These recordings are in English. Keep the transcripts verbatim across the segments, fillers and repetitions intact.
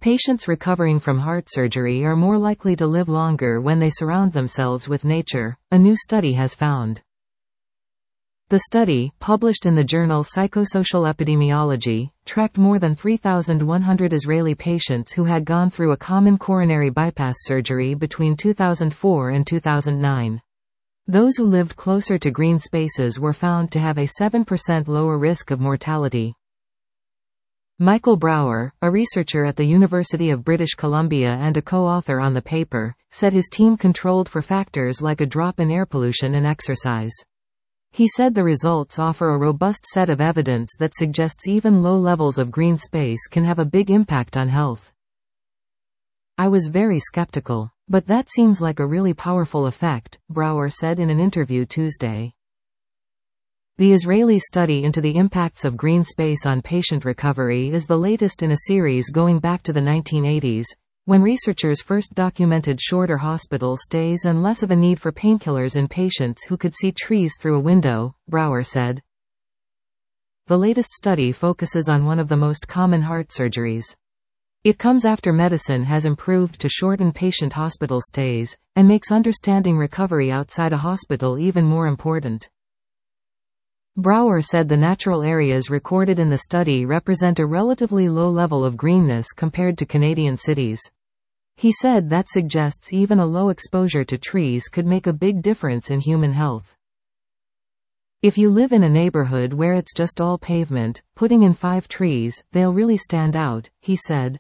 Patients recovering from heart surgery are more likely to live longer when they surround themselves with nature, a new study has found. The study, published in the journal Psychosocial Epidemiology, tracked more than three thousand one hundred Israeli patients who had gone through a common coronary bypass surgery between two thousand four and two thousand nine. Those who lived closer to green spaces were found to have a seven percent lower risk of mortality. Michael Brower, a researcher at the University of British Columbia and a co-author on the paper, said his team controlled for factors like a drop in air pollution and exercise. He said the results offer a robust set of evidence that suggests even low levels of green space can have a big impact on health. I was very skeptical. But that seems like a really powerful effect, Brower said in an interview Tuesday. The Israeli study into the impacts of green space on patient recovery is the latest in a series going back to the nineteen eighties, when researchers first documented shorter hospital stays and less of a need for painkillers in patients who could see trees through a window, Brower said. The latest study focuses on one of the most common heart surgeries. It comes after medicine has improved to shorten patient hospital stays, and makes understanding recovery outside a hospital even more important. Brower said the natural areas recorded in the study represent a relatively low level of greenness compared to Canadian cities. He said that suggests even a low exposure to trees could make a big difference in human health. If you live in a neighborhood where it's just all pavement, putting in five trees, they'll really stand out, he said.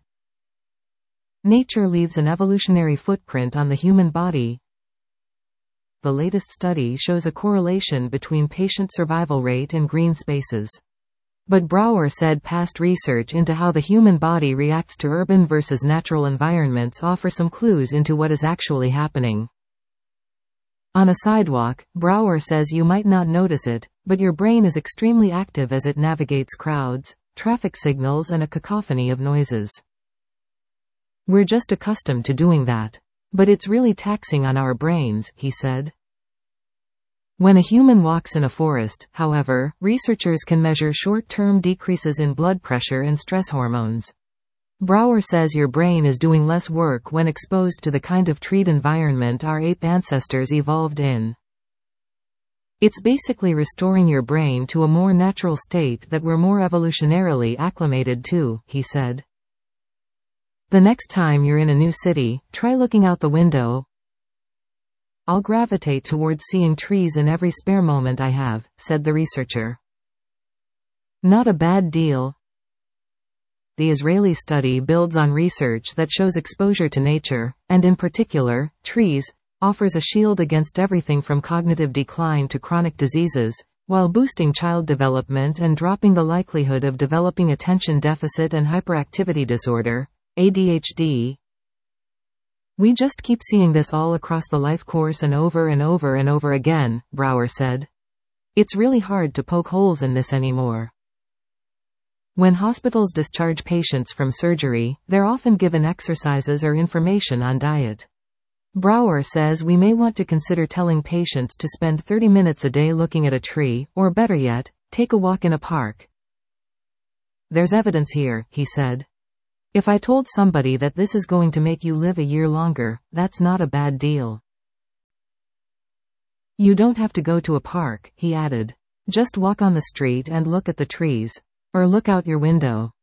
Nature leaves an evolutionary footprint on the human body. The latest study shows a correlation between patient survival rate and green spaces. But Brower said past research into how the human body reacts to urban versus natural environments offer some clues into what is actually happening. On a sidewalk, Brower says you might not notice it, but your brain is extremely active as it navigates crowds, traffic signals and a cacophony of noises. We're just accustomed to doing that. But it's really taxing on our brains, he said. When a human walks in a forest, however, researchers can measure short-term decreases in blood pressure and stress hormones. Brower says your brain is doing less work when exposed to the kind of treed environment our ape ancestors evolved in. It's basically restoring your brain to a more natural state that we're more evolutionarily acclimated to, he said. The next time you're in a new city, try looking out the window. I'll gravitate towards seeing trees in every spare moment I have, said the researcher. Not a bad deal. The Israeli study builds on research that shows exposure to nature, and in particular, trees, offers a shield against everything from cognitive decline to chronic diseases, while boosting child development and dropping the likelihood of developing attention deficit and hyperactivity disorder, A D H D. We just keep seeing this all across the life course and over and over and over again, Brower said. It's really hard to poke holes in this anymore. When hospitals discharge patients from surgery, they're often given exercises or information on diet. Brower says we may want to consider telling patients to spend thirty minutes a day looking at a tree, or better yet, take a walk in a park. There's evidence here, he said. If I told somebody that this is going to make you live a year longer, that's not a bad deal. You don't have to go to a park, he added. Just walk on the street and look at the trees. Or look out your window.